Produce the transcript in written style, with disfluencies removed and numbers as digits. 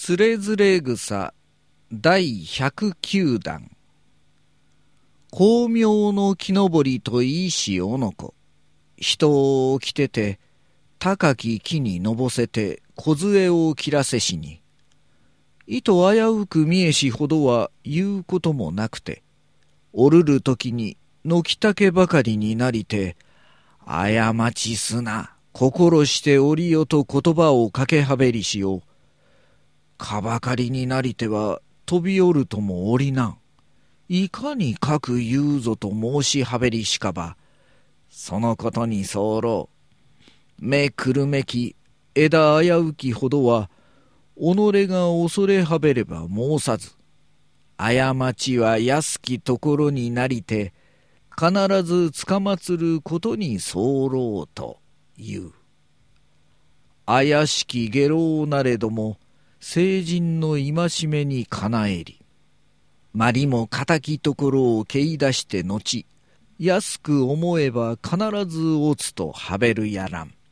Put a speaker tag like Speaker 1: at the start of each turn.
Speaker 1: つれづれ草第109弾。巧妙の木登りといいしおのこ。人を着てて高き木にのぼせて梢を切らせしに。いと危うく見えしほどは言うこともなくて、折るるときに軒丈ばかりになりて、過ちすな、心しておりよと言葉をかけはべりしよう。かばかりになりては飛びおるともおりなん。いかにかく言うぞと申しはべりしかば、そのことに候。目くるめき、枝危うきほどは、己が恐れはべれば申さず。過ちは安きところになりて、必ずつかまつることに候という。怪しき下郎なれども、聖人の戒めにかなえり。まりも敵ところを蹴い出して後、安く思えば必ず落つとはべるやらん。